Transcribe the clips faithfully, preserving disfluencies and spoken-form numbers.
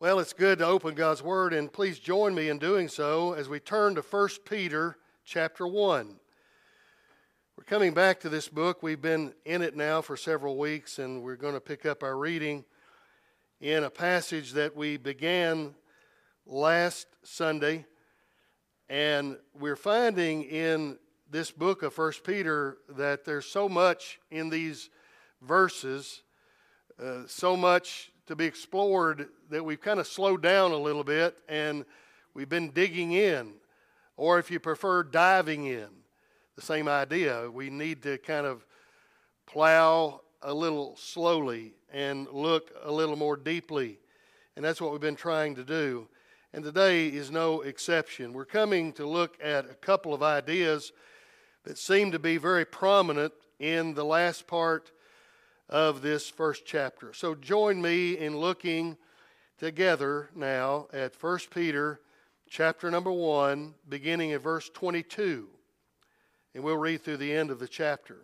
Well, it's good to open God's Word, and please join me in doing so as we turn to First Peter chapter one. We're coming back to this book. We've been in it now for several weeks, and we're going to pick up our reading in a passage that we began last Sunday. And we're finding in this book of First Peter that there's so much in these verses, uh, so much to be explored that we've kind of slowed down a little bit and we've been digging in, or if you prefer, diving in. The same idea. We need to kind of plow a little slowly and look a little more deeply, and that's what we've been trying to do. And today is no exception. We're coming to look at a couple of ideas that seem to be very prominent in the last part of this first chapter. So join me in looking together now at First Peter chapter number one, beginning at verse twenty-two. And we'll read through the end of the chapter.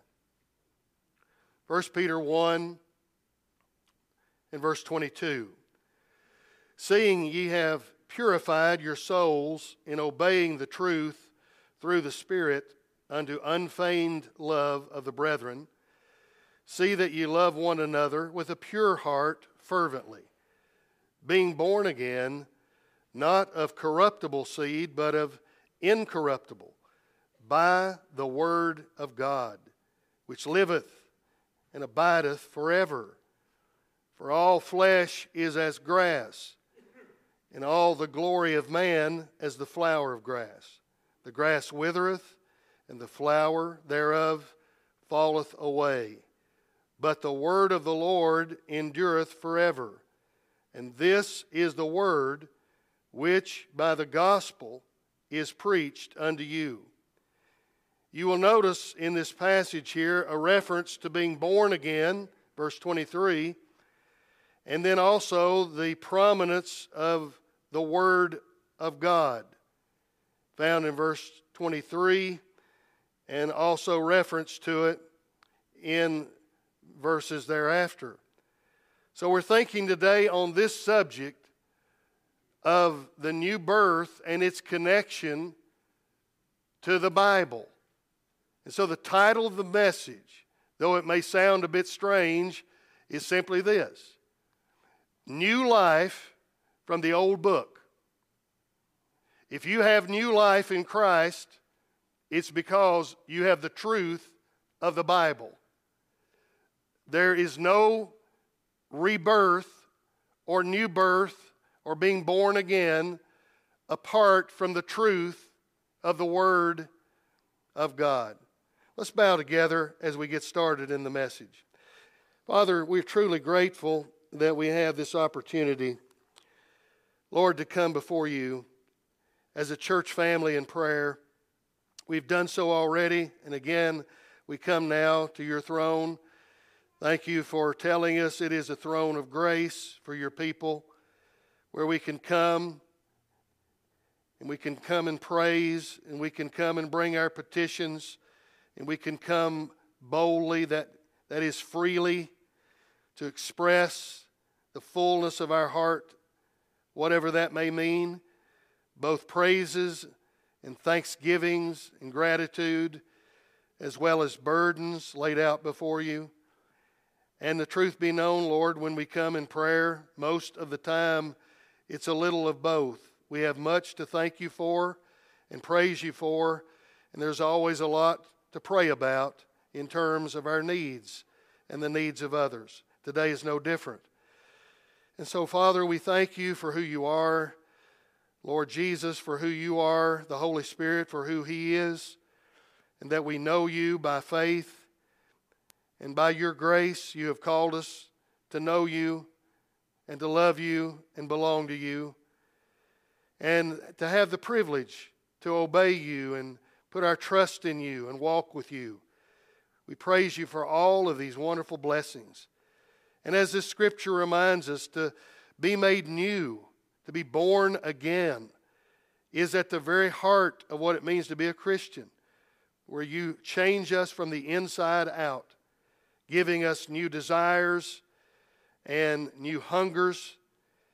First Peter one and verse twenty-two. Seeing ye have purified your souls in obeying the truth through the Spirit unto unfeigned love of the brethren, see that ye love one another with a pure heart fervently, being born again, not of corruptible seed, but of incorruptible, by the word of God, which liveth and abideth forever. For all flesh is as grass, and all the glory of man as the flower of grass. The grass withereth, and the flower thereof falleth away. But the word of the Lord endureth forever. And this is the word which by the gospel is preached unto you. You will notice in this passage here a reference to being born again, verse twenty-three, and then also the prominence of the Word of God, found in verse twenty-three, and also reference to it in verses thereafter. So we're thinking today on this subject of the new birth and its connection to the Bible. And so the title of the message, though it may sound a bit strange, is simply this: New Life from the Old Book. If you have new life in Christ, it's because you have the truth of the Bible. There is no rebirth or new birth or being born again apart from the truth of the Word of God. Let's bow together as we get started in the message. Father, we're truly grateful that we have this opportunity, Lord, to come before you as a church family in prayer. We've done so already, and again, we come now to your throne. Thank you for telling us it is a throne of grace for your people, where we can come, and we can come and praise, and we can come and bring our petitions, and we can come boldly, that, that is freely, to express the fullness of our heart, whatever that may mean, both praises and thanksgivings and gratitude, as well as burdens laid out before you. And the truth be known, Lord, when we come in prayer, most of the time it's a little of both. We have much to thank you for and praise you for, and there's always a lot to pray about in terms of our needs and the needs of others. Today is no different. And so, Father, we thank you for who you are, Lord Jesus, for who you are, the Holy Spirit, for who he is, and that we know you by faith, and by your grace you have called us to know you and to love you and belong to you, and to have the privilege to obey you and put our trust in you and walk with you. We praise you for all of these wonderful blessings. And as this scripture reminds us, to be made new, to be born again, is at the very heart of what it means to be a Christian, where you change us from the inside out, giving us new desires and new hungers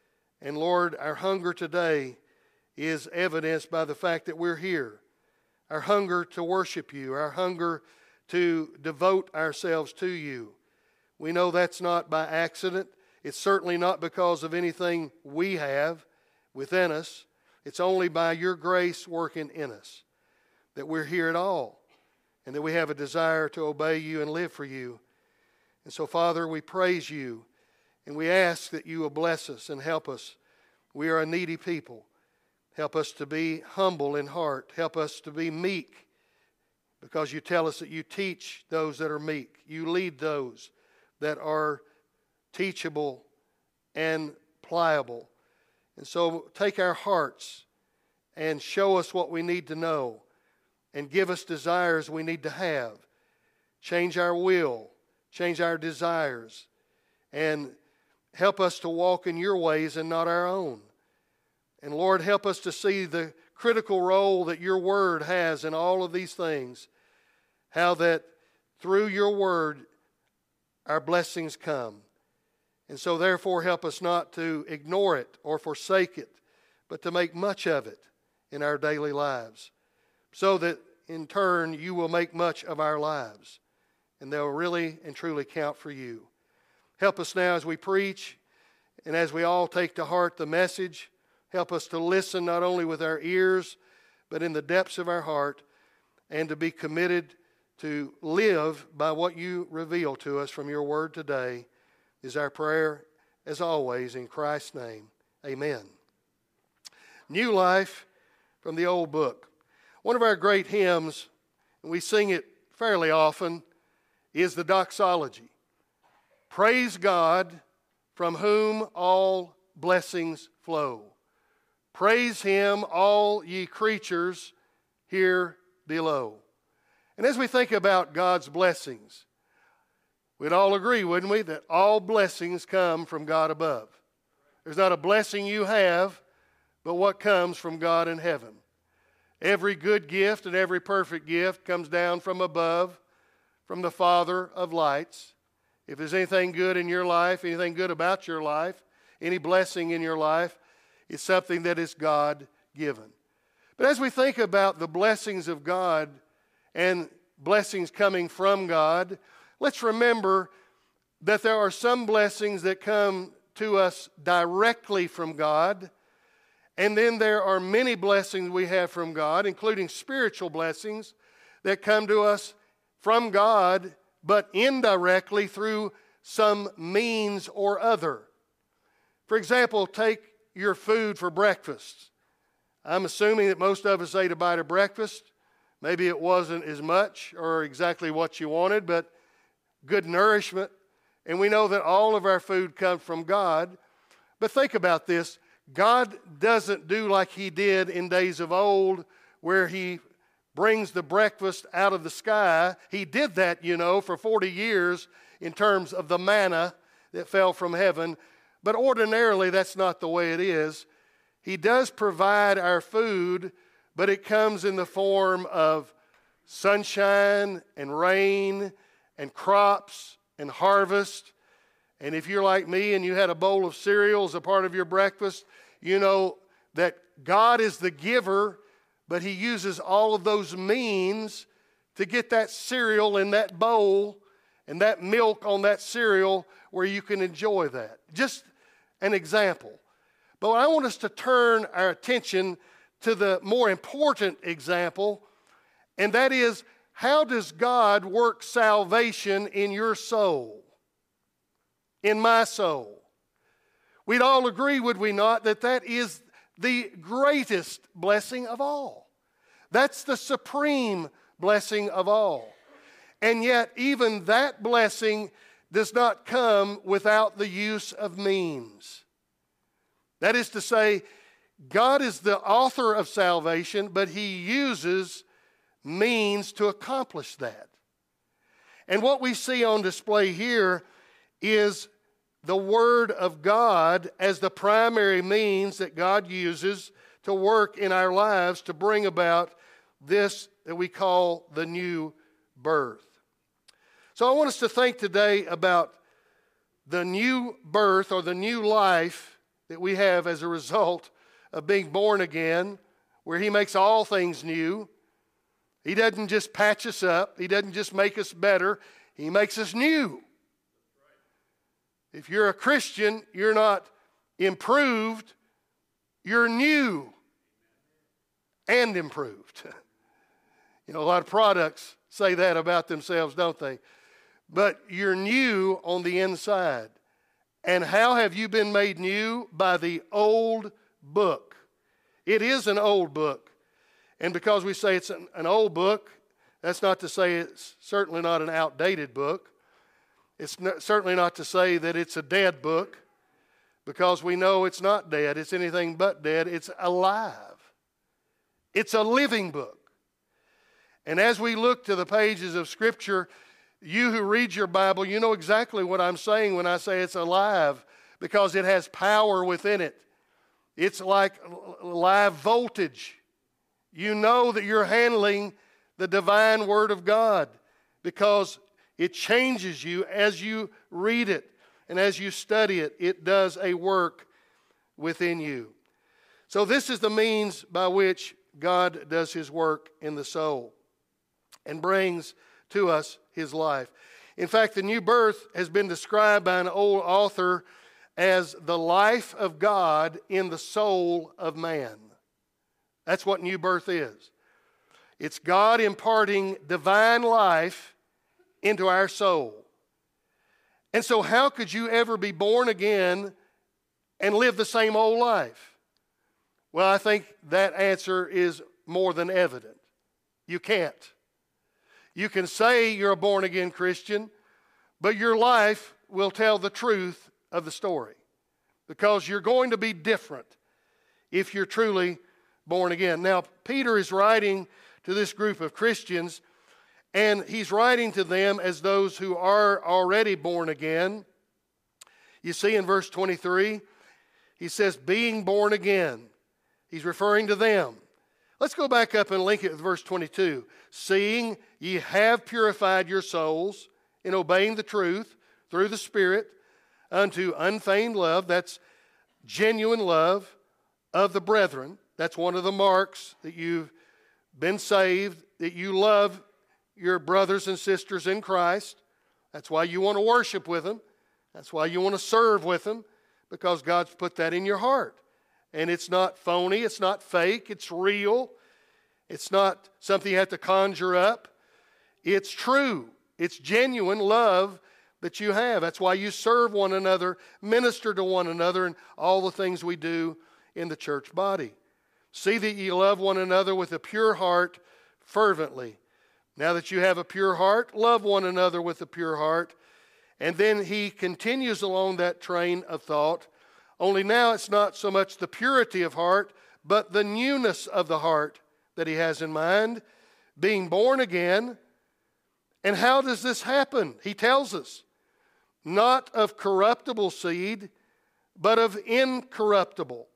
And Lord, our hunger today is evidenced by the fact that we're here. Our hunger to worship you, our hunger to devote ourselves to you. We know that's not by accident. It's certainly not because of anything we have within us. It's only by your grace working in us that we're here at all, and that we have a desire to obey you and live for you. And so, Father, we praise you, and we ask that you will bless us and help us. We are a needy people. Help us to be humble in heart. Help us to be meek, because you tell us that you teach those that are meek. You lead those that are teachable and pliable. And so take our hearts and show us what we need to know, and give us desires we need to have. Change our will, change our desires, and help us to walk in your ways and not our own. And Lord, help us to see the critical role that your word has in all of these things. How that through your word our blessings come. And so therefore help us not to ignore it or forsake it, but to make much of it in our daily lives, so that in turn you will make much of our lives, and they'll really and truly count for you. Help us now as we preach, and as we all take to heart the message. Help us to listen not only with our ears, but in the depths of our heart, and to be committed to live by what you reveal to us from your word today, is our prayer, as always, in Christ's name. Amen. New life from the old book. One of our great hymns, and we sing it fairly often, is the doxology. Praise God, from whom all blessings flow. Praise him, all ye creatures here below. And as we think about God's blessings, we'd all agree, wouldn't we, that all blessings come from God above. There's not a blessing you have, but what comes from God in heaven. Every good gift and every perfect gift comes down from above, from the Father of lights. If there's anything good in your life, anything good about your life, any blessing in your life, it's something that is God-given. But as we think about the blessings of God and blessings coming from God, let's remember that there are some blessings that come to us directly from God, and then there are many blessings we have from God, including spiritual blessings that come to us from God, but indirectly through some means or other. For example, take your food for breakfast. I'm assuming that most of us ate a bite of breakfast. Maybe it wasn't as much or exactly what you wanted, but good nourishment. And we know that all of our food comes from God. But think about this. God doesn't do like he did in days of old, where he brings the breakfast out of the sky. He did that, you know, for forty years in terms of the manna that fell from heaven. But ordinarily, that's not the way it is. He does provide our food, but it comes in the form of sunshine and rain and crops and harvest. And if you're like me and you had a bowl of cereal as a part of your breakfast, you know that God is the giver, but he uses all of those means to get that cereal in that bowl and that milk on that cereal where you can enjoy that. Just an example. But I want us to turn our attention to the more important example, and that is, how does God work salvation in your soul? In my soul? We'd all agree, would we not, that that is the greatest blessing of all. That's the supreme blessing of all. And yet, even that blessing does not come without the use of means. That is to say, God is the author of salvation, but he uses means to accomplish that. And what we see on display here is the Word of God as the primary means that God uses to work in our lives to bring about this that we call the new birth. So I want us to think today about the new birth or the new life that we have as a result of being born again, where He makes all things new. He doesn't just patch us up. He doesn't just make us better. He makes us new. If you're a Christian, you're not improved. You're new and improved. You know, a lot of products say that about themselves, don't they? But you're new on the inside. And how have you been made new? By the old book. It is an old book. And because we say it's an, an old book, that's not to say it's certainly not an outdated book. It's not, certainly not to say that it's a dead book, because we know it's not dead. It's anything but dead. It's alive. It's a living book. And as we look to the pages of Scripture, you who read your Bible, you know exactly what I'm saying when I say it's alive, because it has power within it. It's like live voltage. You know that you're handling the divine Word of God, because it changes you as you read it and as you study it. It does a work within you. So this is the means by which God does His work in the soul and brings to us His life. In fact, the new birth has been described by an old author as the life of God in the soul of man. That's what new birth is. It's God imparting divine life into our soul. And so how could you ever be born again and live the same old life? Well, I think that answer is more than evident. You can't. You can say you're a born-again Christian, but your life will tell the truth of the story, because you're going to be different if you're truly born again. Now, Peter is writing to this group of Christians, and he's writing to them as those who are already born again. You see in verse twenty-three, he says, being born again. He's referring to them. Let's go back up and link it with verse twenty-two. Seeing ye have purified your souls in obeying the truth through the Spirit unto unfeigned love. That's genuine love of the brethren. That's one of the marks that you've been saved, that you love your brothers and sisters in Christ. That's why you want to worship with them. That's why you want to serve with them, because God's put that in your heart. And it's not phony, it's not fake, it's real. It's not something you have to conjure up. It's true. It's genuine love that you have. That's why you serve one another, minister to one another, and all the things we do in the church body. See that ye love one another with a pure heart fervently. Now that you have a pure heart, love one another with a pure heart. And then he continues along that train of thought. Only now it's not so much the purity of heart, but the newness of the heart that he has in mind, being born again. And how does this happen? He tells us, not of corruptible seed, but of incorruptible.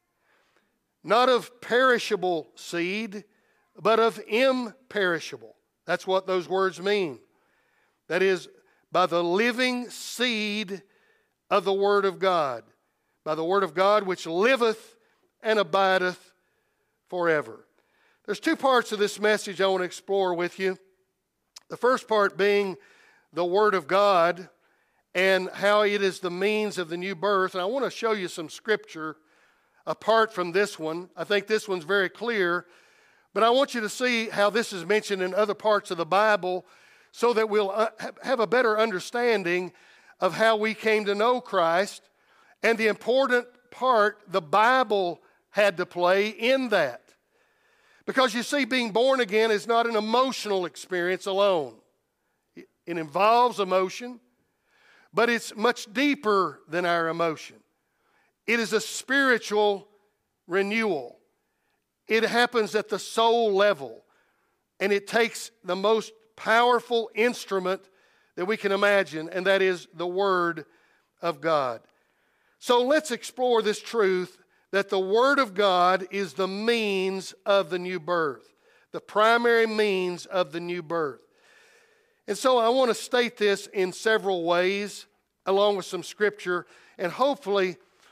Not of perishable seed, but of imperishable. That's what those words mean. That is, by the living seed of the Word of God. By the Word of God which liveth and abideth forever. There's two parts of this message I want to explore with you. The first part being the Word of God and how it is the means of the new birth. And I want to show you some scripture apart from this one. I think this one's very clear. But I want you to see how this is mentioned in other parts of the Bible so that we'll have a better understanding of how we came to know Christ and the important part the Bible had to play in that. Because you see, being born again is not an emotional experience alone. It involves emotion, but it's much deeper than our emotion. It is a spiritual renewal. It happens at the soul level, and it takes the most powerful instrument that we can imagine, and that is the Word of God. So let's explore this truth that the Word of God is the means of the new birth, the primary means of the new birth. And so I want to state this in several ways, along with some scripture, and hopefully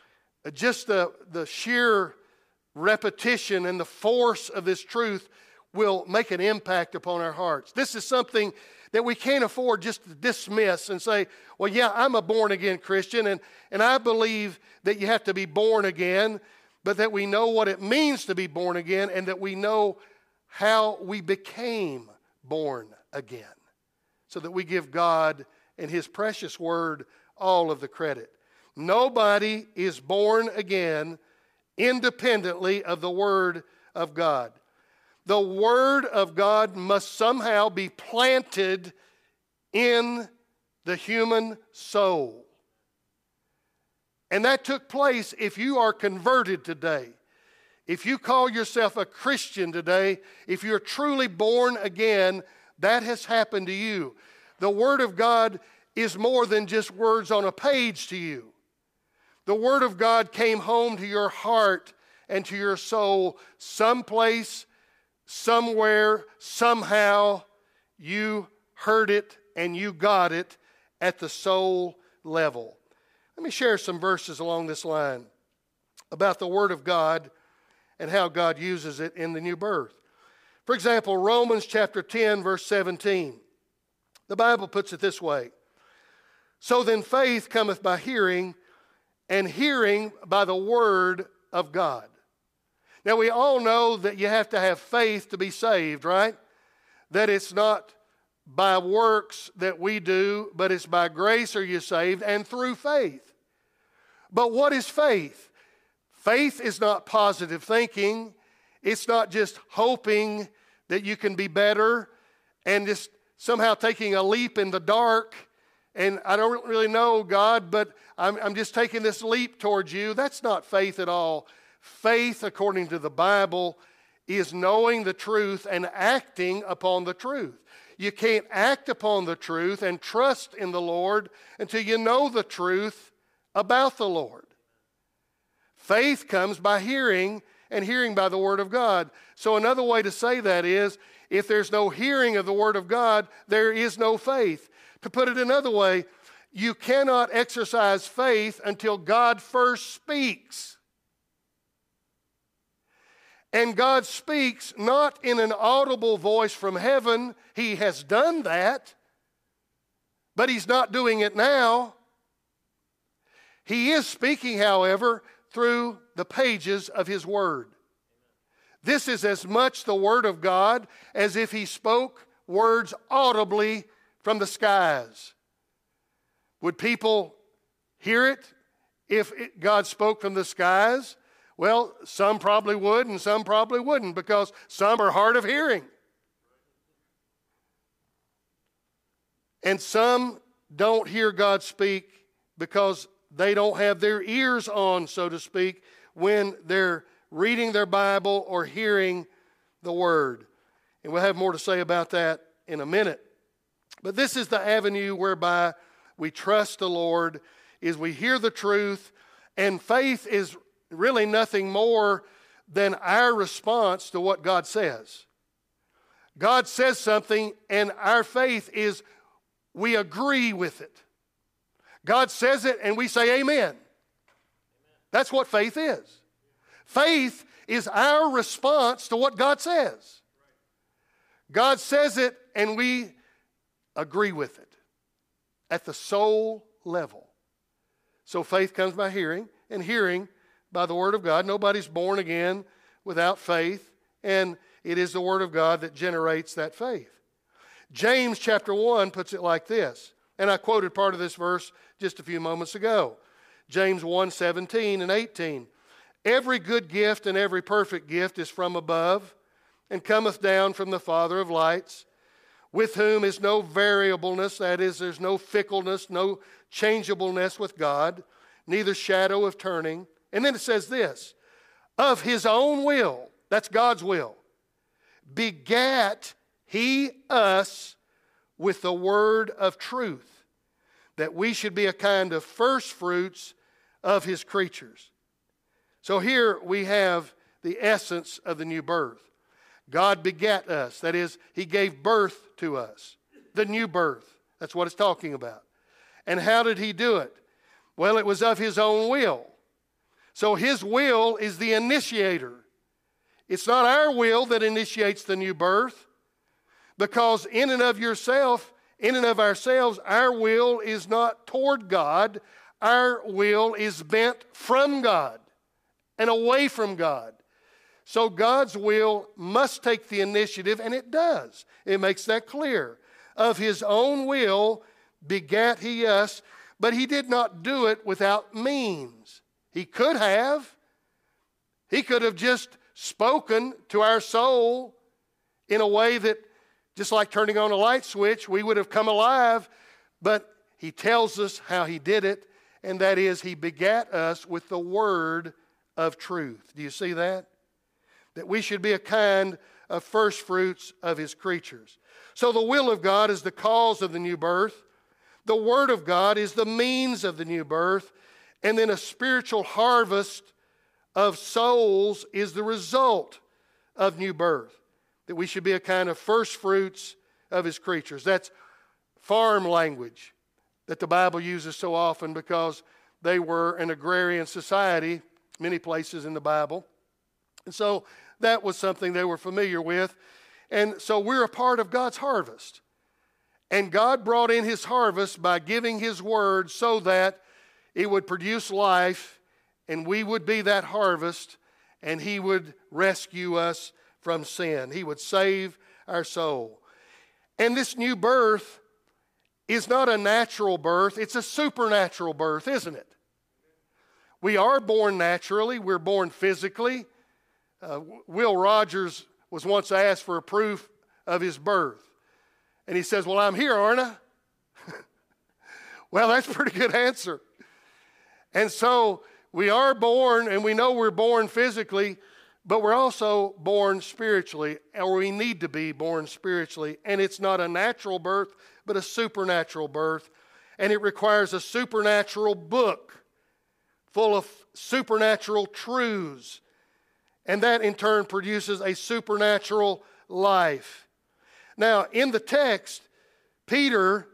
just the, the sheer repetition and the force of this truth will make an impact upon our hearts. This is something that we can't afford just to dismiss and say, well, yeah, I'm a born-again Christian, and, and I believe that you have to be born again, but that we know what it means to be born again and that we know how we became born again, so that we give God and His precious Word all of the credit. Nobody is born again independently of the Word of God. The Word of God must somehow be planted in the human soul. And that took place if you are converted today. If you call yourself a Christian today, if you're truly born again, that has happened to you. The Word of God is more than just words on a page to you. The Word of God came home to your heart and to your soul someplace, somewhere, somehow. You heard it and you got it at the soul level. Let me share some verses along this line about the Word of God and how God uses it in the new birth. For example, Romans chapter ten, verse seventeen. The Bible puts it this way: so then faith cometh by hearing, and hearing by the Word of God. Now, we all know that you have to have faith to be saved, right? That it's not by works that we do, but it's by grace are you saved, and through faith. But what is faith? Faith is not positive thinking. It's not just hoping that you can be better and just somehow taking a leap in the dark. And I don't really know, God, but I'm, I'm just taking this leap towards you. That's not faith at all. Faith, according to the Bible, is knowing the truth and acting upon the truth. You can't act upon the truth and trust in the Lord until you know the truth about the Lord. Faith comes by hearing, and hearing by the Word of God. So another way to say that is, if there's no hearing of the Word of God, there is no faith. To put it another way, you cannot exercise faith until God first speaks. And God speaks not in an audible voice from heaven. He has done that, but He's not doing it now. He is speaking, however, through the pages of His Word. This is as much the Word of God as if He spoke words audibly from the skies. Would people hear it if it, God spoke from the skies? Well, some probably would and some probably wouldn't, because some are hard of hearing. And some don't hear God speak because they don't have their ears on, so to speak, when they're reading their Bible or hearing the Word. And we'll have more to say about that in a minute. But this is the avenue whereby we trust the Lord, is we hear the truth, and faith is really nothing more than our response to what God says. God says something, and our faith is we agree with it. God says it, and we say amen. That's what faith is. Faith is our response to what God says. God says it, and we agree with it at the soul level. So faith comes by hearing, and hearing by the Word of God. Nobody's born again without faith, and it is the Word of God that generates that faith. James chapter one puts it like this, and I quoted part of this verse just a few moments ago. James one, seventeen and eighteen. Every good gift and every perfect gift is from above, and cometh down from the Father of lights, with whom is no variableness, that is, there's no fickleness, no changeableness with God, neither shadow of turning. And then it says this, of His own will, that's God's will, begat He us with the word of truth, that we should be a kind of first fruits of His creatures. So here we have the essence of the new birth. God begat us, that is, He gave birth to us, the new birth. That's what it's talking about. And how did He do it? Well, it was of His own will. So his will is the initiator. It's not our will that initiates the new birth, because in and of yourself, in and of ourselves, our will is not toward God. Our will is bent from God and away from God. So God's will must take the initiative, and it does. It makes that clear. Of his own will begat he us, but he did not do it without means. He could have. He could have just spoken to our soul in a way that, just like turning on a light switch, we would have come alive. But he tells us how he did it, and that is he begat us with the word of truth. Do you see that? That we should be a kind of first fruits of his creatures. So the will of God is the cause of the new birth. The word of God is the means of the new birth. And then a spiritual harvest of souls is the result of new birth. That we should be a kind of first fruits of his creatures. That's farm language that the Bible uses so often, because they were an agrarian society, many places in the Bible. And so that was something they were familiar with. And so we're a part of God's harvest. And God brought in his harvest by giving his word so that it would produce life, and we would be that harvest, and he would rescue us from sin. He would save our soul. And this new birth is not a natural birth. It's a supernatural birth, isn't it? We are born naturally. We're born physically. Uh, Will Rogers was once asked for a proof of his birth. And he says, well, I'm here, aren't I? Well, that's a pretty good answer. And so we are born, and we know we're born physically, but we're also born spiritually, or we need to be born spiritually. And it's not a natural birth, but a supernatural birth. And it requires a supernatural book full of supernatural truths. And that in turn produces a supernatural life. Now, in the text, Peter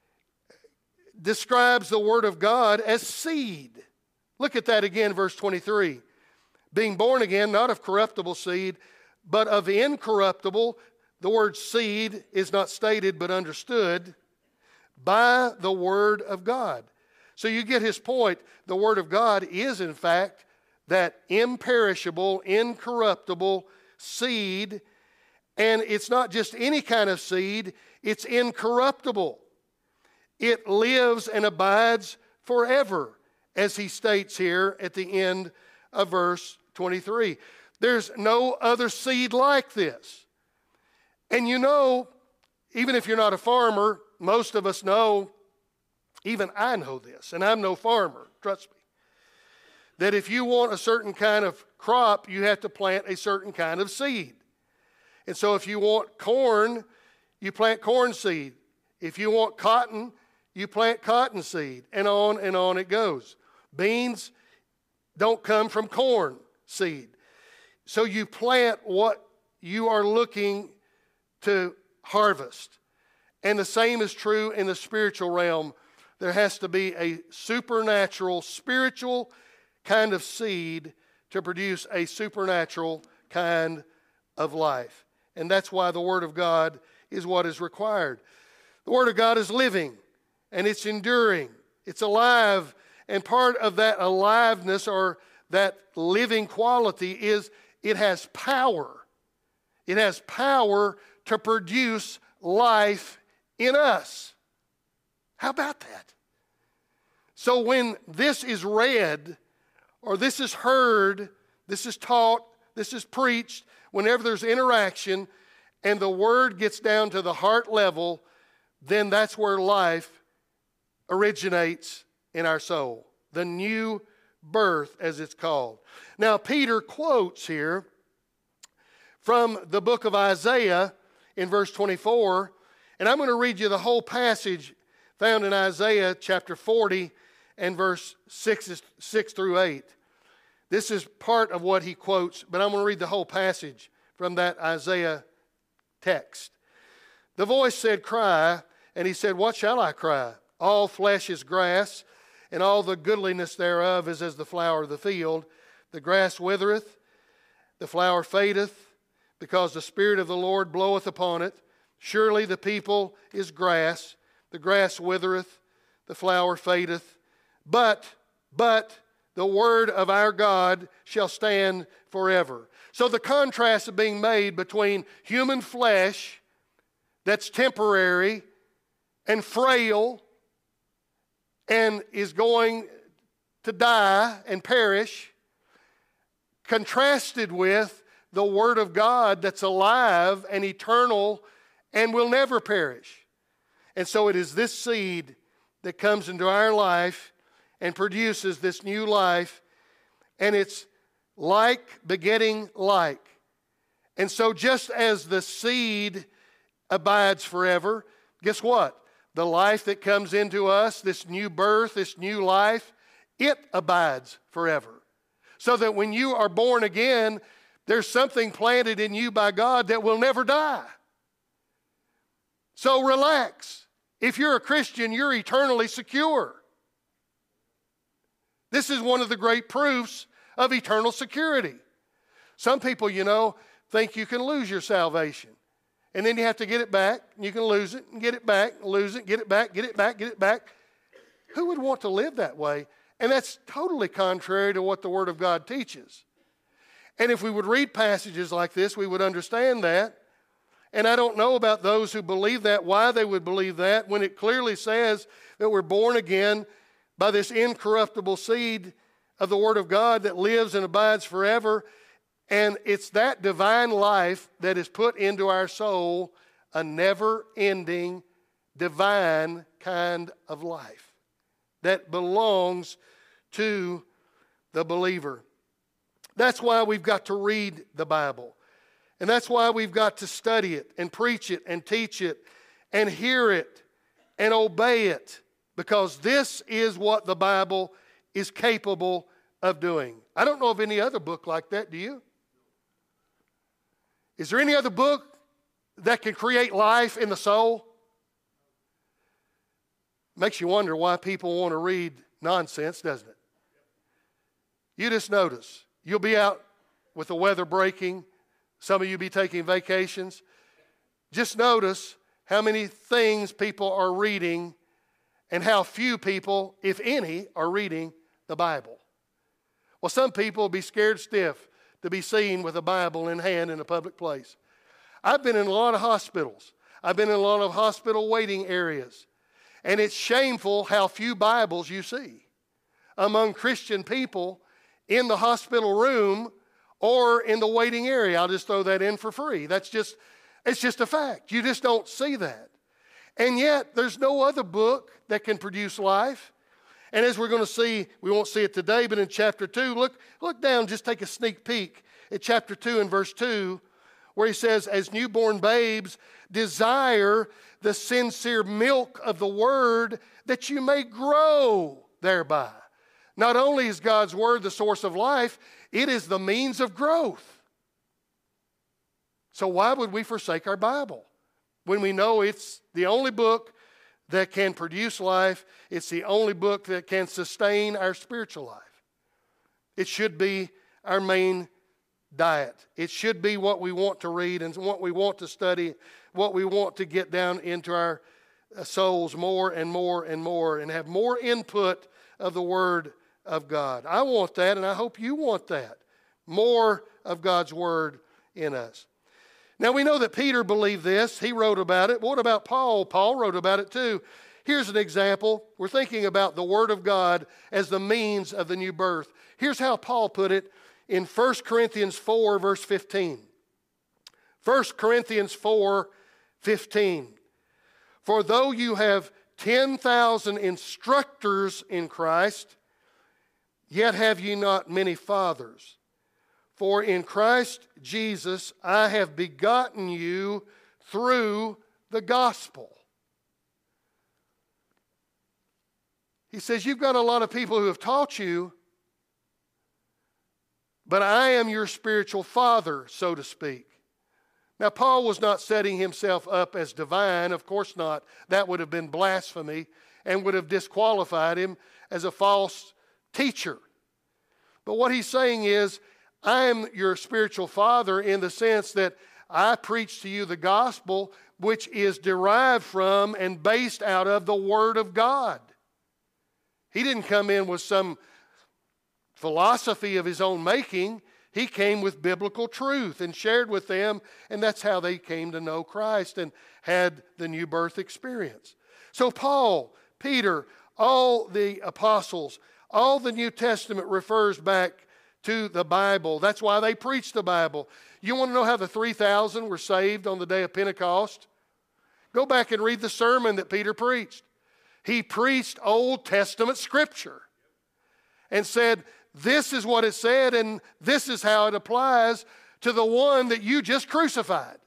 describes the Word of God as seed. Look at that again, verse twenty-three. Being born again, not of corruptible seed, but of incorruptible. The word seed is not stated but understood, by the Word of God. So you get his point. The Word of God is, in fact, that imperishable, incorruptible seed. And it's not just any kind of seed, it's incorruptible. It lives and abides forever, as he states here at the end of verse twenty-three. There's no other seed like this. And you know, even if you're not a farmer, most of us know, even I know this, and I'm no farmer, trust me, that if you want a certain kind of crop, you have to plant a certain kind of seed. And so if you want corn, you plant corn seed. If you want cotton, you plant cotton seed, and on and on it goes. Beans don't come from corn seed. So you plant what you are looking to harvest. And the same is true in the spiritual realm. There has to be a supernatural, spiritual kind of seed to produce a supernatural kind of life. And that's why the Word of God is what is required. The Word of God is living, and it's enduring. It's alive, and part of that aliveness or that living quality is it has power. It has power to produce life in us. How about that? So when this is read, or this is heard, this is taught, this is preached, whenever there's interaction and the word gets down to the heart level, then that's where life originates in our soul. The new birth, as it's called. Now, Peter quotes here from the book of Isaiah in verse twenty-four, and I'm going to read you the whole passage found in Isaiah chapter forty and verse six, six through eight. This is part of what he quotes, but I'm going to read the whole passage from that Isaiah text. The voice said, "Cry," and he said, "What shall I cry? All flesh is grass, and all the goodliness thereof is as the flower of the field. The grass withereth, the flower fadeth, because the Spirit of the Lord bloweth upon it. Surely the people is grass, the grass withereth, the flower fadeth, but, but the word of our God shall stand forever. So the contrast is being made between human flesh that's temporary and frail and is going to die and perish, contrasted with the Word of God that's alive and eternal and will never perish. And so it is this seed that comes into our life and produces this new life, and it's like begetting like. And so just as the seed abides forever, guess what? The life that comes into us, this new birth, this new life, it abides forever. So that when you are born again, there's something planted in you by God that will never die. So relax. If you're a Christian, you're eternally secure. This is one of the great proofs of eternal security. Some people, you know, think you can lose your salvation. And then you have to get it back, and you can lose it, and get it back, lose it, get it back, get it back, get it back. Who would want to live that way? And that's totally contrary to what the Word of God teaches. And if we would read passages like this, we would understand that. And I don't know about those who believe that, why they would believe that, when it clearly says that we're born again by this incorruptible seed of the Word of God that lives and abides forever. And it's that divine life that is put into our soul, a never-ending, divine kind of life that belongs to the believer. That's why we've got to read the Bible. And that's why we've got to study it and preach it and teach it and hear it and obey it, because this is what the Bible is capable of doing. I don't know of any other book like that, do you? Is there any other book that can create life in the soul? Makes you wonder why people want to read nonsense, doesn't it? You just notice. You'll be out with the weather breaking. Some of you be taking vacations. Just notice how many things people are reading and how few people, if any, are reading the Bible. Well, some people will be scared stiff to be seen with a Bible in hand in a public place. I've been in a lot of hospitals. I've been in a lot of hospital waiting areas. And it's shameful how few Bibles you see among Christian people in the hospital room or in the waiting area. I'll just throw that in for free. That's just, it's just a fact. You just don't see that. And yet, there's no other book that can produce life. And as we're going to see, we won't see it today, but in chapter two, look, look down, just take a sneak peek at chapter two and verse two, where he says, as newborn babes, desire the sincere milk of the word that you may grow thereby. Not only is God's word the source of life, it is the means of growth. So why would we forsake our Bible when we know it's the only book that can produce life? It's the only book that can sustain our spiritual life. It should be our main diet. It should be what we want to read and what we want to study, what we want to get down into our souls more and more and more and have more input of the Word of God. I want that, and I hope you want that. More of God's Word in us. Now, we know that Peter believed this. He wrote about it. What about Paul? Paul wrote about it too. Here's an example. We're thinking about the Word of God as the means of the new birth. Here's how Paul put it in First Corinthians four, verse fifteen. First Corinthians four, fifteen. For though you have ten thousand instructors in Christ, yet have ye not many fathers. For in Christ Jesus I have begotten you through the gospel. He says, you've got a lot of people who have taught you, but I am your spiritual father, so to speak. Now, Paul was not setting himself up as divine. Of course not. That would have been blasphemy. and would have disqualified him as a false teacher. But what he's saying is, I am your spiritual father in the sense that I preach to you the gospel, which is derived from and based out of the Word of God. He didn't come in with some philosophy of his own making. He came with biblical truth and shared with them, and that's how they came to know Christ and had the new birth experience. So Paul, Peter, all the apostles, all the New Testament refers back to the Bible. That's why they preach the Bible. You want to know how the three thousand were saved on the day of Pentecost? Go back and read the sermon that Peter preached. He preached Old Testament scripture and said, this is what it said, and this is how it applies to the one that you just crucified.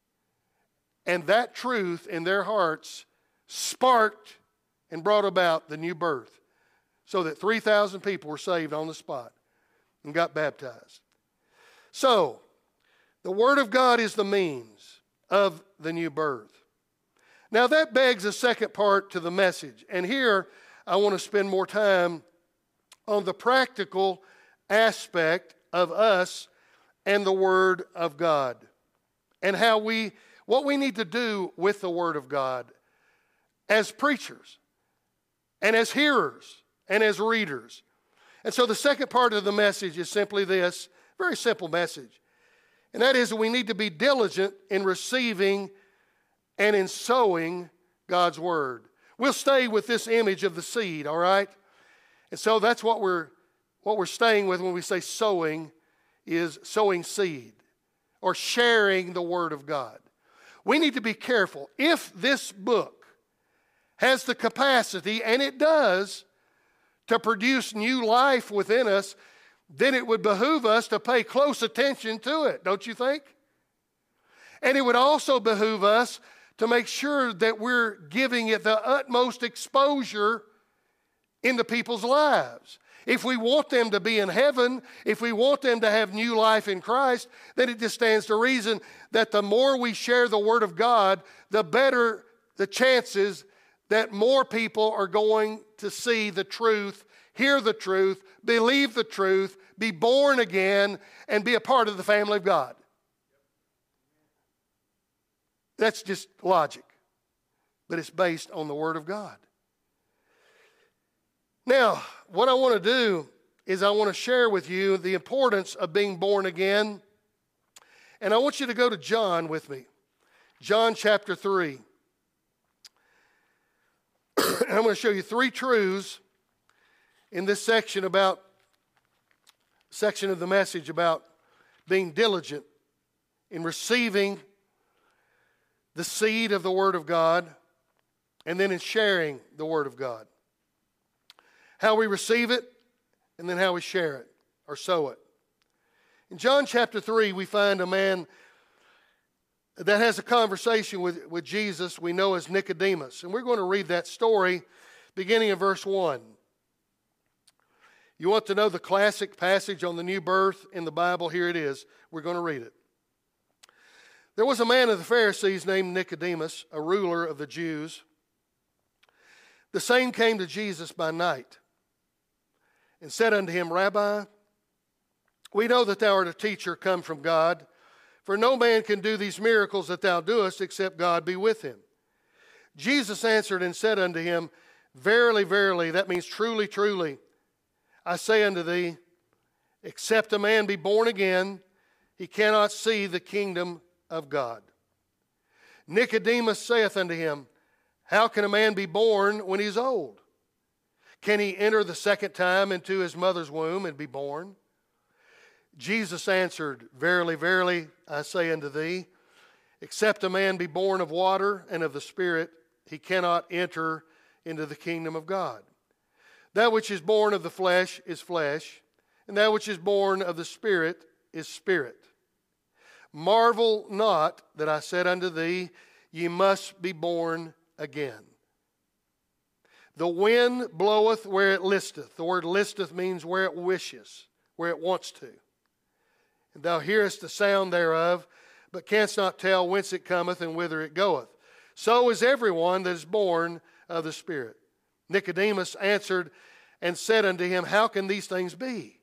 And that truth in their hearts sparked and brought about the new birth, so that three thousand people were saved on the spot and got baptized. So, the Word of God is the means of the new birth. Now that begs a second part to the message. And here I want to spend more time on the practical aspect of us and the Word of God. And how we, what we need to do with the Word of God as preachers and as hearers and as readers. And so the second part of the message is simply this, very simple message. And that is that we need to be diligent in receiving and in sowing God's Word. We'll stay with this image of the seed, all right? And so that's what we're, what we're staying with when we say sowing, is sowing seed or sharing the Word of God. We need to be careful. If this book has the capacity, and it does, to produce new life within us, then it would behoove us to pay close attention to it, don't you think? And it would also behoove us to make sure that we're giving it the utmost exposure into people's lives. If we want them to be in heaven, if we want them to have new life in Christ, then it just stands to reason that the more we share the Word of God, the better the chances that more people are going to see the truth, hear the truth, believe the truth, be born again, and be a part of the family of God. That's just logic, but it's based on the Word of God. Now, what I want to do is I want to share with you the importance of being born again. And I want you to go to John with me. John chapter three. I'm going to show you three truths in this section about, section of the message about being diligent in receiving the seed of the Word of God and then in sharing the Word of God. How we receive it, and then how we share it or sow it. In John chapter three, we find a man that has a conversation with, with Jesus we know as Nicodemus. And we're going to read that story beginning in verse one. You want to know the classic passage on the new birth in the Bible? Here it is. We're going to read it. There was a man of the Pharisees named Nicodemus, a ruler of the Jews. The same came to Jesus by night and said unto him, Rabbi, we know that thou art a teacher come from God, for no man can do these miracles that thou doest except God be with him. Jesus answered and said unto him, Verily, verily, that means truly, truly, I say unto thee, except a man be born again, he cannot see the kingdom of God. Nicodemus saith unto him, How can a man be born when he is old? Can he enter the second time into his mother's womb and be born? Jesus answered, Verily, verily, I say unto thee, except a man be born of water and of the Spirit, he cannot enter into the kingdom of God. That which is born of the flesh is flesh, and that which is born of the Spirit is spirit. Marvel not that I said unto thee, Ye must be born again. The wind bloweth where it listeth. The word listeth means where it wishes, where it wants to. And thou hearest the sound thereof, but canst not tell whence it cometh and whither it goeth. So is everyone that is born of the Spirit. Nicodemus answered and said unto him, How can these things be?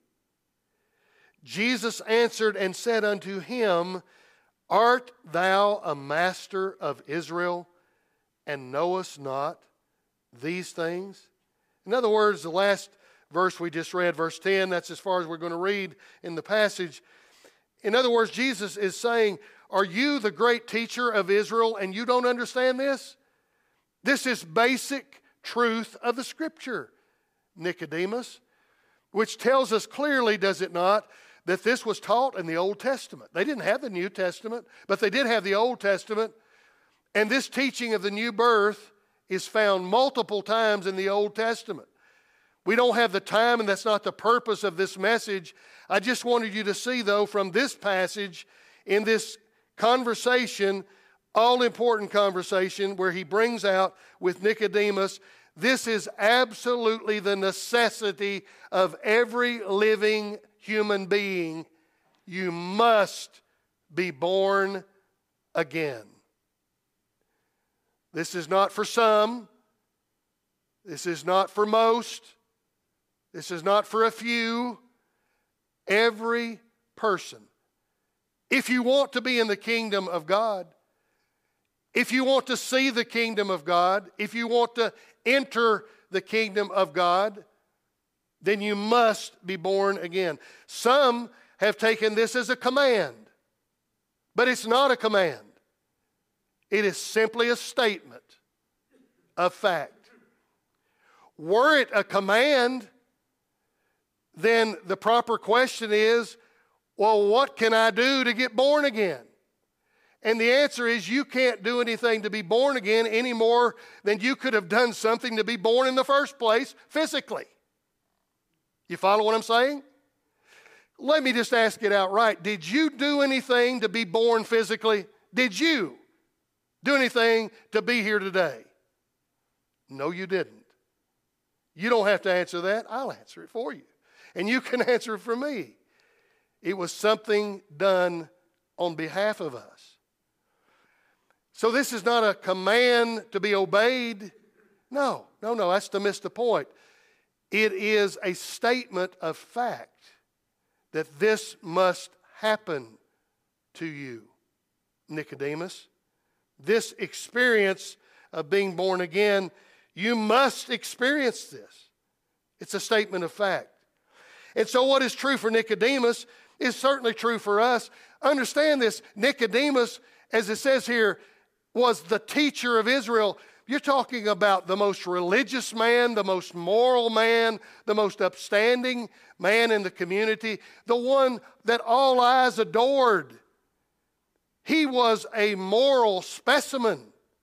Jesus answered and said unto him, Art thou a master of Israel, and knowest not these things? In other words, the last verse we just read, verse ten, that's as far as we're going to read in the passage. In other words, Jesus is saying, are you the great teacher of Israel and you don't understand this? This is basic truth of the Scripture, Nicodemus, which tells us clearly, does it not, that this was taught in the Old Testament. They didn't have the New Testament, but they did have the Old Testament. And this teaching of the new birth is found multiple times in the Old Testament. We don't have the time, and that's not the purpose of this message. I just wanted you to see, though, from this passage, in this conversation, all-important conversation, where he brings out with Nicodemus, this is absolutely the necessity of every living human being. You must be born again. This is not for some. This is not for most. This is not for a few. Every person. If you want to be in the kingdom of God, if you want to see the kingdom of God, if you want to enter the kingdom of God, then you must be born again. Some have taken this as a command, but it's not a command. It is simply a statement of fact. Were it a command, then the proper question is, well, what can I do to get born again? And the answer is you can't do anything to be born again any more than you could have done something to be born in the first place physically. You follow what I'm saying? Let me just ask it outright. Did you do anything to be born physically? Did you do anything to be here today? No, you didn't. You don't have to answer that. I'll answer it for you. And you can answer it for me. It was something done on behalf of us. So this is not a command to be obeyed. No, no, no, that's to miss the point. It is a statement of fact that this must happen to you, Nicodemus. This experience of being born again, you must experience this. It's a statement of fact. And so what is true for Nicodemus is certainly true for us. Understand this, Nicodemus, as it says here, was the teacher of Israel. You're talking about the most religious man, the most moral man, the most upstanding man in the community, the one that all eyes adored. He was a moral specimen.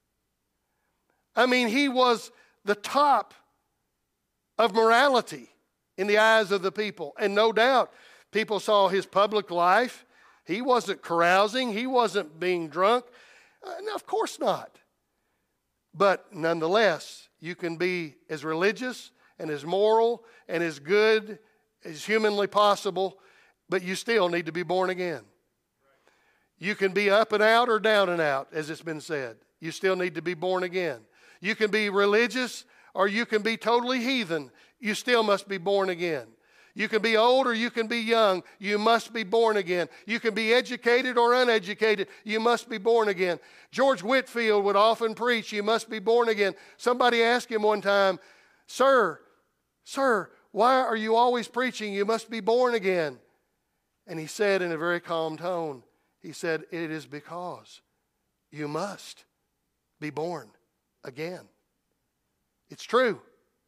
I mean, he was the top of morality in the eyes of the people. And no doubt, people saw his public life. He wasn't carousing. He wasn't being drunk. Uh, no, of course not. But nonetheless, you can be as religious and as moral and as good as humanly possible, but you still need to be born again. You can be up and out or down and out, as it's been said. You still need to be born again. You can be religious or you can be totally heathen. You still must be born again. You can be old or you can be young. You must be born again. You can be educated or uneducated. You must be born again. George Whitefield would often preach, you must be born again. Somebody asked him one time, Sir, sir, why are you always preaching you must be born again? And he said in a very calm tone, he said, it is because you must be born again. It's true.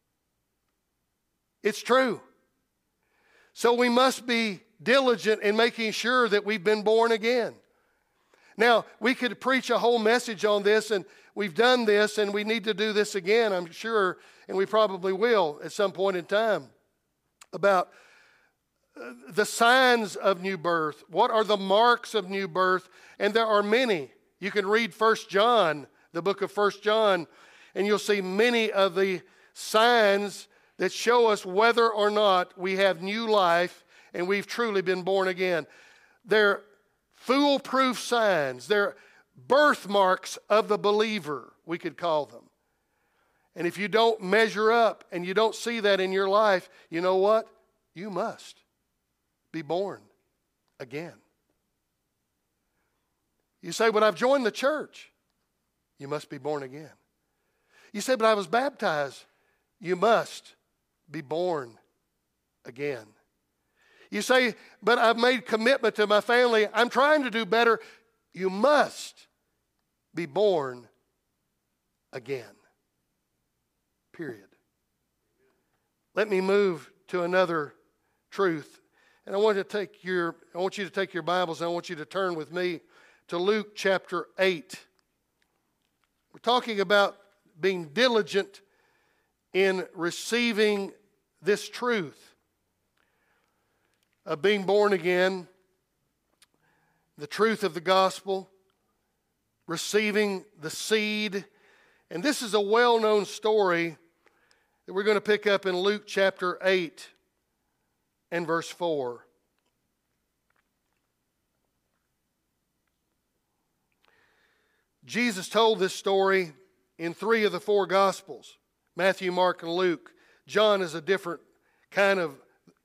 It's true. So we must be diligent in making sure that we've been born again. Now, we could preach a whole message on this, and we've done this, and we need to do this again, I'm sure, and we probably will at some point in time, about the signs of new birth. What are the marks of new birth? And there are many. You can read First John, the book of First John, and you'll see many of the signs that show us whether or not we have new life and we've truly been born again. They're foolproof signs. They're birthmarks of the believer, we could call them. And if you don't measure up and you don't see that in your life, you know what? You must be born again. You say, but I've joined the church. You must be born again. You say, but I was baptized. You must be born again. You say, but I've made commitment to my family. I'm trying to do better. You must be born again. Period. Let me move to another truth. And I want to take your I want you to take your Bibles and I want you to turn with me to Luke chapter eight. We're talking about being diligent in receiving this truth of being born again, the truth of the gospel, receiving the seed. And this is a well-known story that we're going to pick up in Luke chapter eight and verse four. Jesus told this story in three of the four Gospels, Matthew, Mark, and Luke. John is a different kind of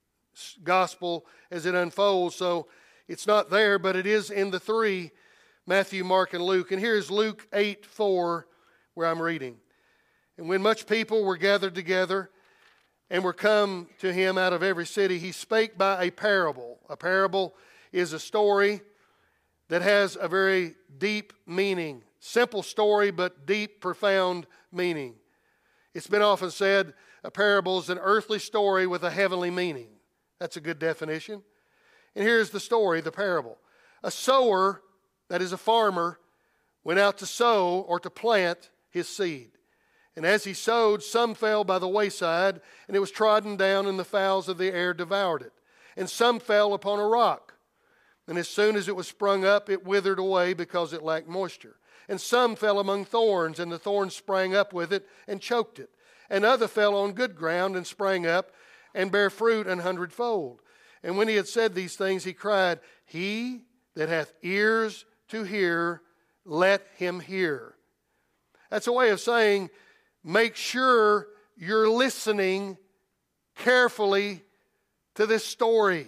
gospel as it unfolds, so it's not there, but it is in the three, Matthew, Mark, and Luke. And here's Luke eight four, where I'm reading. And when much people were gathered together and were come to him out of every city, he spake by a parable. A parable is a story that has a very deep meaning. Simple story, but deep, profound meaning. It's been often said a parable is an earthly story with a heavenly meaning. That's a good definition. And here's the story, the parable. A sower, that is a farmer, went out to sow or to plant his seed. And as he sowed, some fell by the wayside, and it was trodden down, and the fowls of the air devoured it. And some fell upon a rock. And as soon as it was sprung up, it withered away because it lacked moisture. And some fell among thorns, and the thorns sprang up with it and choked it. And other fell on good ground and sprang up and bare fruit an hundredfold. And when he had said these things, he cried, He that hath ears to hear, let him hear. That's a way of saying, make sure you're listening carefully to this story.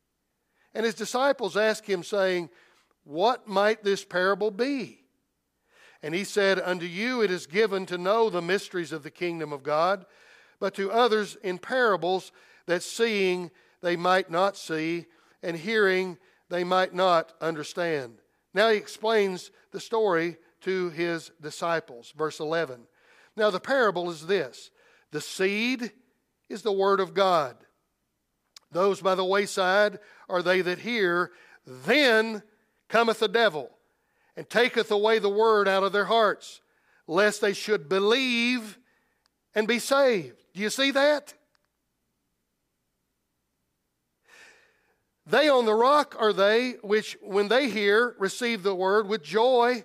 And his disciples asked him, saying, what might this parable be? And he said, unto you it is given to know the mysteries of the kingdom of God, but to others in parables, that seeing they might not see, and hearing they might not understand. Now he explains the story to his disciples. Verse eleven. Now the parable is this. The seed is the word of God. Those by the wayside are they that hear. Then cometh the devil, and taketh away the word out of their hearts, lest they should believe and be saved. Do you see that? They on the rock are they which, when they hear, receive the word with joy,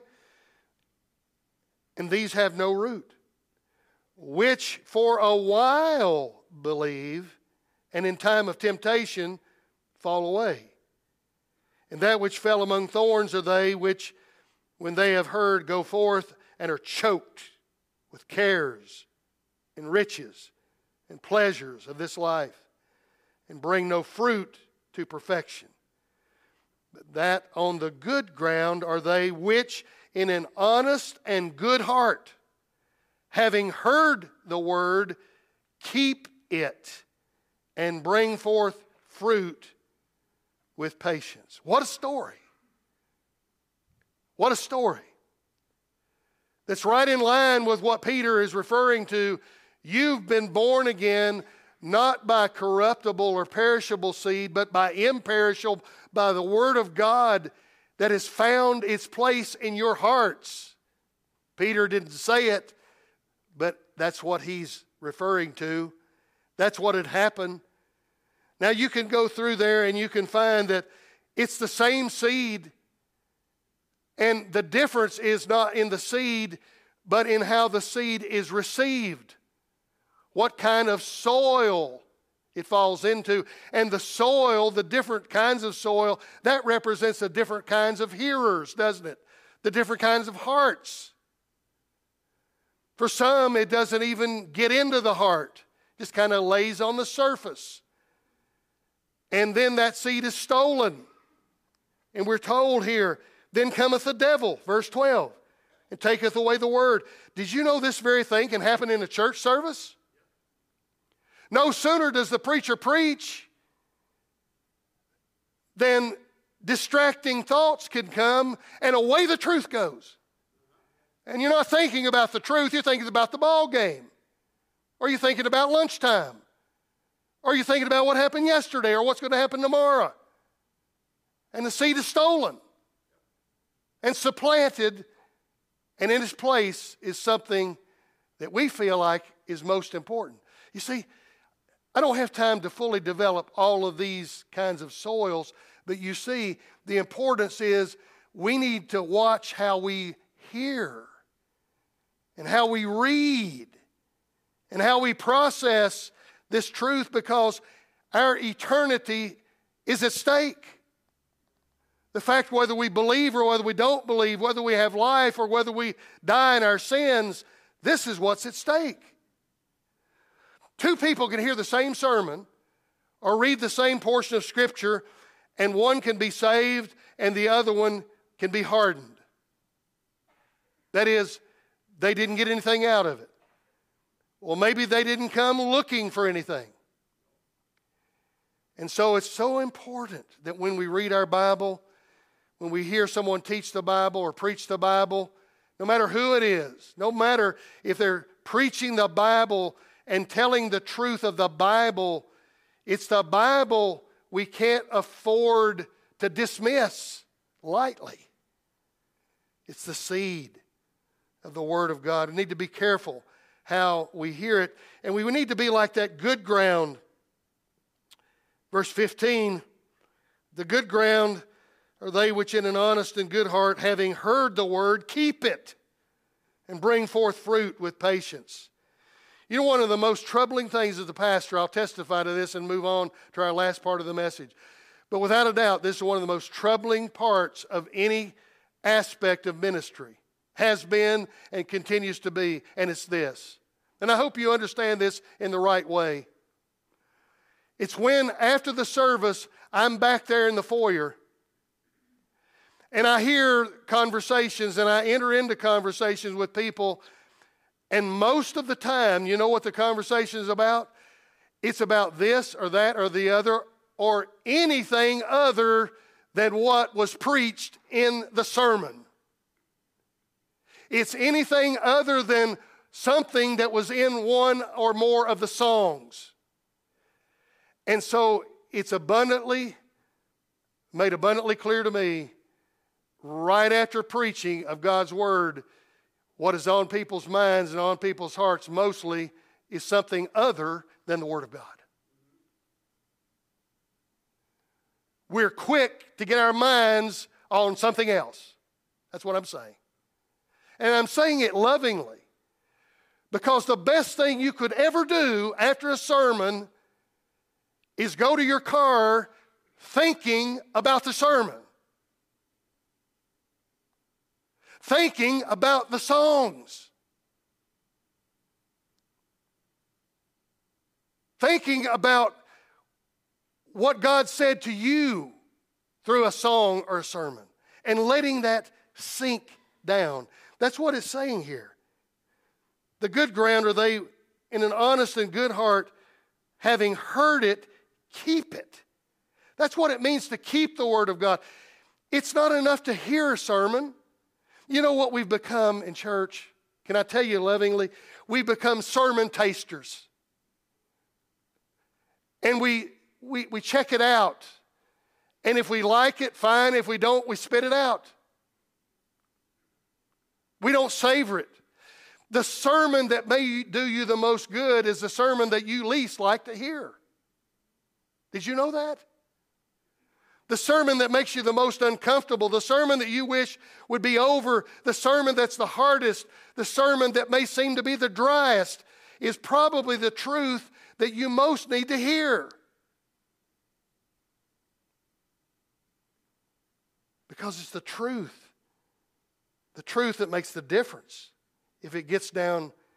and these have no root, which for a while believe, and in time of temptation fall away. And that which fell among thorns are they which, when they have heard, go forth and are choked with cares and riches and pleasures of this life, and bring no fruit to perfection. But that on the good ground are they which in an honest and good heart, having heard the word, keep it and bring forth fruit with patience. What a story. What a story. That's right in line with what Peter is referring to. You've been born again, not by corruptible or perishable seed, but by imperishable, by the word of God that has found its place in your hearts. Peter didn't say it, but that's what he's referring to. That's what had happened. Now you can go through there and you can find that it's the same seed. And the difference is not in the seed, but in how the seed is received. What kind of soil it falls into. And the soil, the different kinds of soil, that represents the different kinds of hearers, doesn't it? The different kinds of hearts. For some, it doesn't even get into the heart. Just kind of lays on the surface. And then that seed is stolen. And we're told here, then cometh the devil, verse twelve, and taketh away the word. Did you know this very thing can happen in a church service? No sooner does the preacher preach than distracting thoughts can come, and away the truth goes. And you're not thinking about the truth, you're thinking about the ball game. Or you're thinking about lunchtime. Or you're thinking about what happened yesterday or what's going to happen tomorrow. And the seed is stolen and supplanted, and in its place is something that we feel like is most important. You see, I don't have time to fully develop all of these kinds of soils, but you see, the importance is we need to watch how we hear and how we read and how we process this truth, because our eternity is at stake. The fact whether we believe or whether we don't believe, whether we have life or whether we die in our sins, this is what's at stake. Two people can hear the same sermon or read the same portion of Scripture, and one can be saved and the other one can be hardened. That is, they didn't get anything out of it. Well, maybe they didn't come looking for anything. And so it's so important that when we read our Bible, when we hear someone teach the Bible or preach the Bible, no matter who it is, no matter if they're preaching the Bible and telling the truth of the Bible, it's the Bible we can't afford to dismiss lightly. It's the seed of the Word of God. We need to be careful how we hear it. And we need to be like that good ground. Verse fifteen, the good ground are they which in an honest and good heart, having heard the word, keep it and bring forth fruit with patience. You know, one of the most troubling things as a pastor, I'll testify to this and move on to our last part of the message. But without a doubt, this is one of the most troubling parts of any aspect of ministry. Has been and continues to be, and it's this. And I hope you understand this in the right way. It's when, after the service, I'm back there in the foyer, and I hear conversations, and I enter into conversations with people, and most of the time, you know what the conversation is about? It's about this or that or the other, or anything other than what was preached in the sermon. It's anything other than something that was in one or more of the songs. And so it's abundantly, made abundantly clear to me, right after preaching of God's Word, what is on people's minds and on people's hearts mostly is something other than the Word of God. We're quick to get our minds on something else. That's what I'm saying. And I'm saying it lovingly, because the best thing you could ever do after a sermon is go to your car thinking about the sermon, thinking about the songs, thinking about what God said to you through a song or a sermon, and letting that sink down. That's what it's saying here. The good ground are they in an honest and good heart, having heard it, keep it. That's what it means to keep the Word of God. It's not enough to hear a sermon. You know what we've become in church? Can I tell you lovingly? We've become sermon tasters. And we, we, we check it out. And if we like it, fine. If we don't, we spit it out. We don't savor it. The sermon that may do you the most good is the sermon that you least like to hear. Did you know that? The sermon that makes you the most uncomfortable, the sermon that you wish would be over, the sermon that's the hardest, the sermon that may seem to be the driest, is probably the truth that you most need to hear. Because it's the truth. The truth that makes the difference if it gets down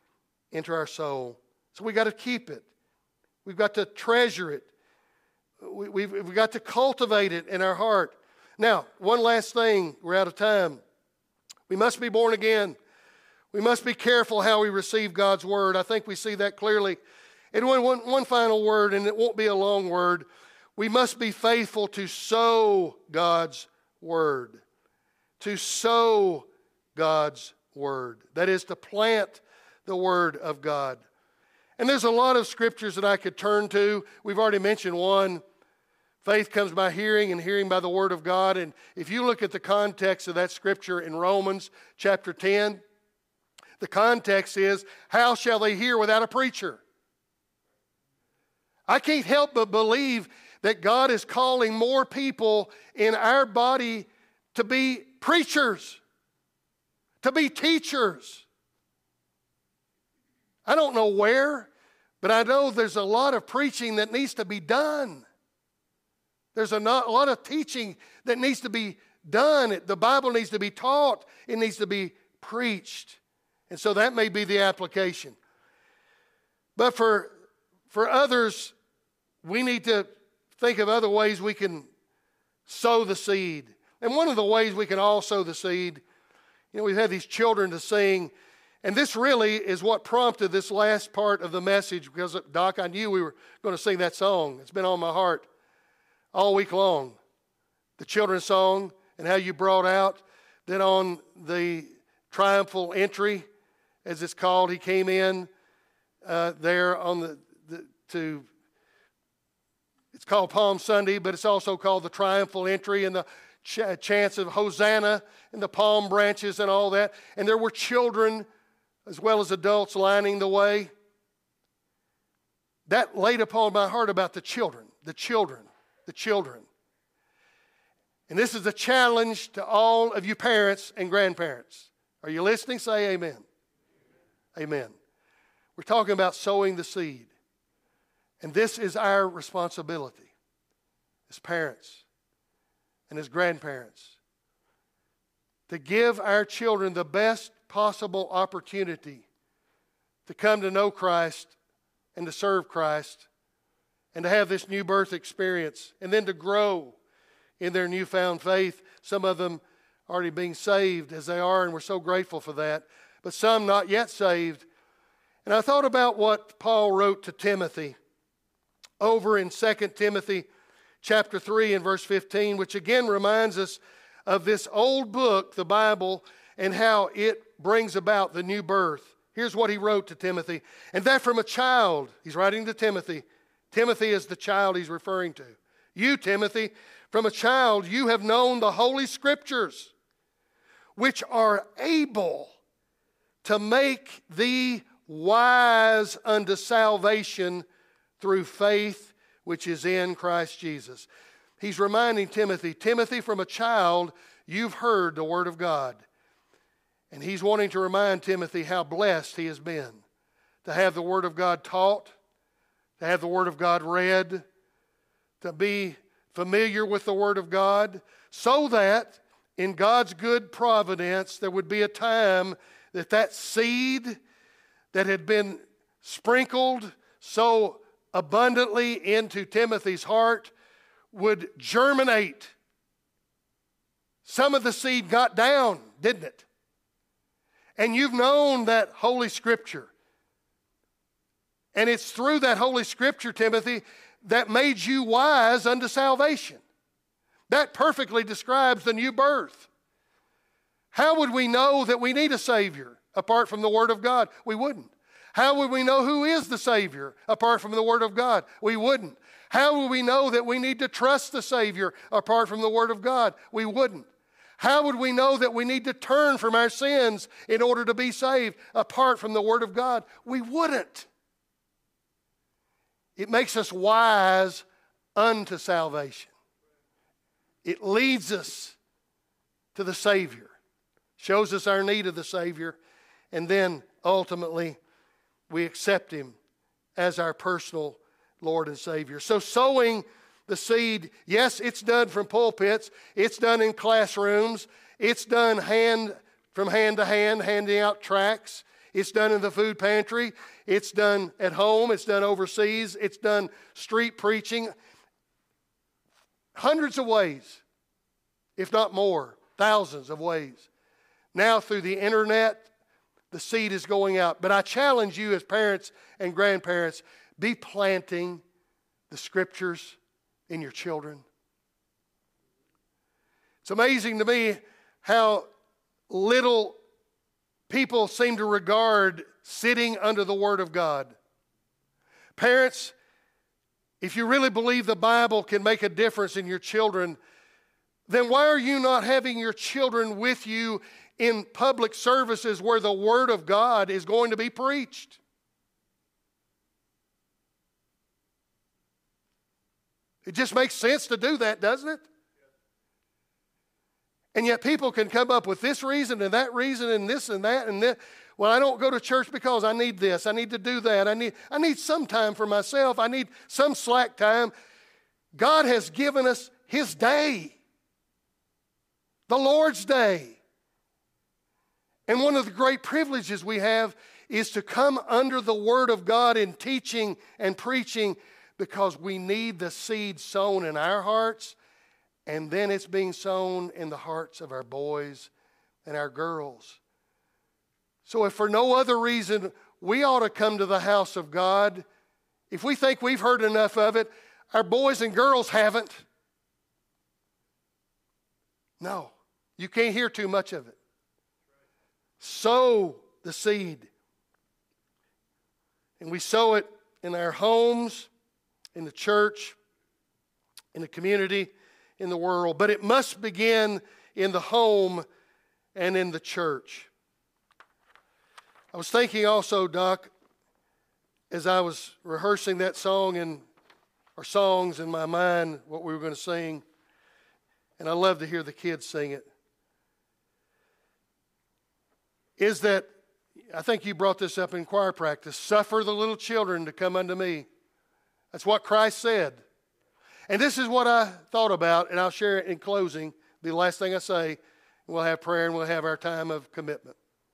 into our soul. So we got to keep it. We've got to treasure it. We, we've, we've got to cultivate it in our heart. Now, one last thing. We're out of time. We must be born again. We must be careful how we receive God's word. I think we see that clearly. And one, one, one final word, and it won't be a long word. We must be faithful to sow God's word. To sow God's word. That is, to plant the word of God. And there's a lot of scriptures that I could turn to. We've already mentioned one. Faith comes by hearing, and hearing by the word of God. And if you look at the context of that scripture in Romans chapter ten, the context is, how shall they hear without a preacher? I can't help but believe that God is calling more people in our body to be preachers, to be teachers. I don't know where, but I know there's a lot of preaching that needs to be done. There's a lot of teaching that needs to be done. The Bible needs to be taught. It needs to be preached. And so that may be the application. But for, for others, we need to think of other ways we can sow the seed. And one of the ways we can all sow the seed, you know, we've had these children to sing, and this really is what prompted this last part of the message, because, Doc, I knew we were going to sing that song. It's been on my heart all week long. The children's song, and how you brought out that on the triumphal entry, as it's called, he came in uh, there on the, the to it's called Palm Sunday, but it's also called the triumphal entry, and the ch- chants of Hosanna and the palm branches and all that. And there were children as well as adults lining the way. That laid upon my heart about the children, the children, the children. And this is a challenge to all of you parents and grandparents. Are you listening? Say amen. Amen. We're talking about sowing the seed. And this is our responsibility as parents and as grandparents, to give our children the best possible opportunity to come to know Christ and to serve Christ and to have this new birth experience, and then to grow in their newfound faith. Some of them already being saved as they are, and we're so grateful for that, but some not yet saved. And I thought about what Paul wrote to Timothy over in Second Timothy chapter three and verse fifteen, which again reminds us of this old book, the Bible, and how it brings about the new birth. Here's what he wrote to Timothy. And that from a child, he's writing to Timothy. Timothy is the child he's referring to. You, Timothy, from a child you have known the Holy Scriptures, which are able to make thee wise unto salvation through faith which is in Christ Jesus. He's reminding Timothy, Timothy, from a child you've heard the Word of God. And he's wanting to remind Timothy how blessed he has been to have the Word of God taught, to have the Word of God read, to be familiar with the Word of God, so that in God's good providence there would be a time that that seed that had been sprinkled so abundantly into Timothy's heart would germinate. Some of the seed got down, didn't it? And you've known that Holy Scripture. And it's through that Holy Scripture, Timothy, that made you wise unto salvation. That perfectly describes the new birth. How would we know that we need a Savior apart from the Word of God? We wouldn't. How would we know who is the Savior apart from the Word of God? We wouldn't. How would we know that we need to trust the Savior apart from the Word of God? We wouldn't. How would we know that we need to turn from our sins in order to be saved apart from the Word of God? We wouldn't. It makes us wise unto salvation. It leads us to the Savior, shows us our need of the Savior, and then ultimately we accept Him as our personal Lord and Savior. So sowing the seed, yes, it's done from pulpits, it's done in classrooms, it's done hand from hand to hand, handing out tracts, It's done in the food pantry. It's done at home. It's done overseas. It's done street preaching. Hundreds of ways, if not more, thousands of ways. Now through the internet, the seed is going out. But I challenge you as parents and grandparents, be planting the Scriptures in your children. It's amazing to me how little people seem to regard sitting under the Word of God. Parents, if you really believe the Bible can make a difference in your children, then why are you not having your children with you in public services where the Word of God is going to be preached? It just makes sense to do that, doesn't it? And yet people can come up with this reason and that reason and this and that and this. Well, I don't go to church because I need this. I need to do that. I need, I need some time for myself. I need some slack time. God has given us His day, the Lord's day. And one of the great privileges we have is to come under the Word of God in teaching and preaching, because we need the seed sown in our hearts, and then it's being sown in the hearts of our boys and our girls. So if for no other reason, we ought to come to the house of God. If we think we've heard enough of it, our boys and girls haven't. No, you can't hear too much of it. Sow the seed. And we sow it in our homes, in the church, in the community, in the world. But it must begin in the home and in the church. I was thinking also, Doc, as I was rehearsing that song and or songs in my mind, what we were going to sing, and I love to hear the kids sing it, is that, I think you brought this up in choir practice, suffer the little children to come unto me. That's what Christ said. And this is what I thought about, and I'll share it in closing, the last thing I say, and we'll have prayer and we'll have our time of commitment.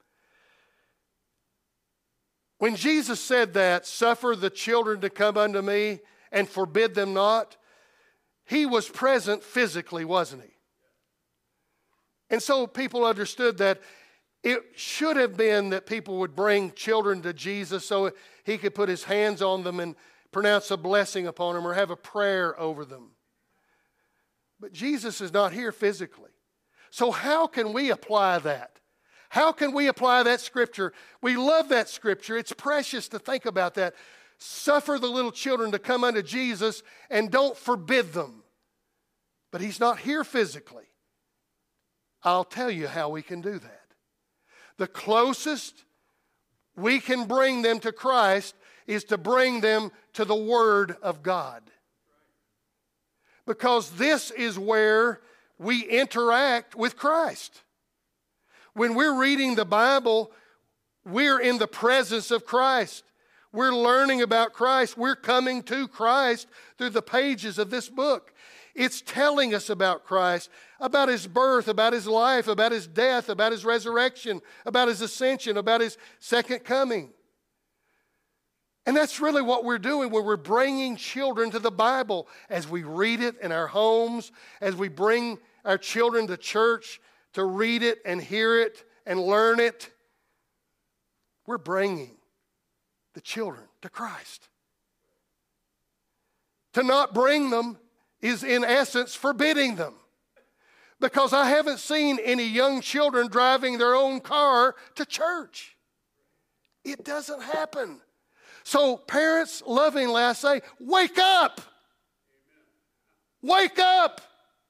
When Jesus said that, suffer the children to come unto me and forbid them not, He was present physically, wasn't He? And so people understood that it should have been that people would bring children to Jesus so He could put His hands on them and pronounce a blessing upon them or have a prayer over them. But Jesus is not here physically. So how can we apply that? How can we apply that scripture? We love that scripture. It's precious to think about that. Suffer the little children to come unto Jesus and don't forbid them. But He's not here physically. I'll tell you how we can do that. The closest we can bring them to Christ is to bring them to the Word of God. Because this is where we interact with Christ. When we're reading the Bible, we're in the presence of Christ. We're learning about Christ. We're coming to Christ through the pages of this book. It's telling us about Christ, about His birth, about His life, about His death, about His resurrection, about His ascension, about His second coming. And that's really what we're doing when we're bringing children to the Bible. As we read it in our homes, as we bring our children to church to read it and hear it and learn it, we're bringing the children to Christ. To not bring them is in essence forbidding them. Because I haven't seen any young children driving their own car to church. It doesn't happen. So parents, lovingly I say, wake up. Wake up.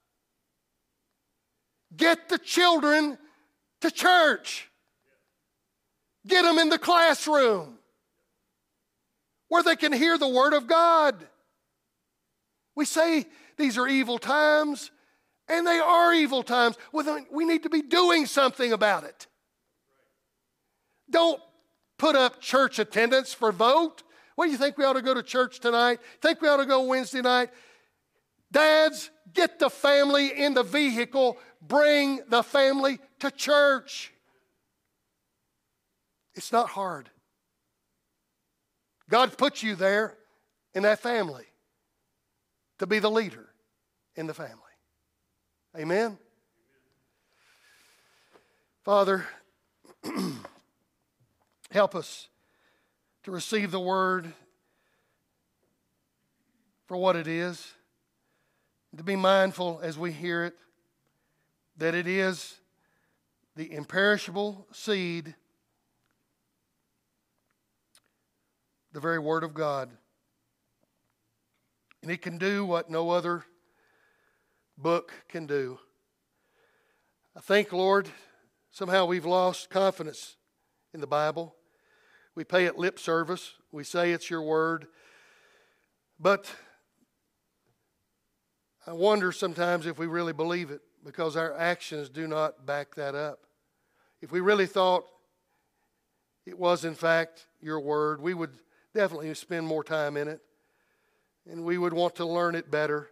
Get the children to church. Get them in the classroom where they can hear the Word of God. We say these are evil times, and they are evil times. Well, we need to be doing something about it. Don't put up church attendance for vote. What do you think we ought to go to church tonight? Think we ought to go Wednesday night? Dads, get the family in the vehicle. Bring the family to church. It's not hard. God put you there in that family to be the leader in the family. Amen? Father, help us to receive the word for what it is, to be mindful as we hear it that it is the imperishable seed, the very Word of God. And it can do what no other book can do. I think, Lord, somehow we've lost confidence in the Bible. We pay it lip service. We say it's your Word. But I wonder sometimes if we really believe it, because our actions do not back that up. If we really thought it was in fact your word, we would definitely spend more time in it, and we would want to learn it better,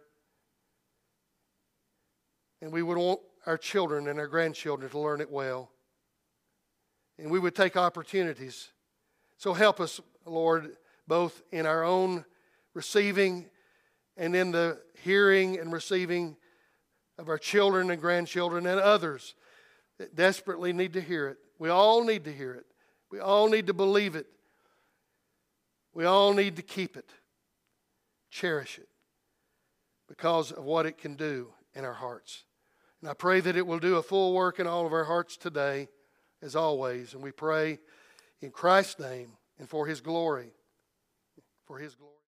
and we would want our children and our grandchildren to learn it well, and we would take opportunities. So help us, Lord, both in our own receiving and in the hearing and receiving of our children and grandchildren and others that desperately need to hear it. We all need to hear it. We all need to believe it. We all need to keep it, cherish it, because of what it can do in our hearts. And I pray that it will do a full work in all of our hearts today, as always. And we pray in Christ's name and for His glory. For His glory.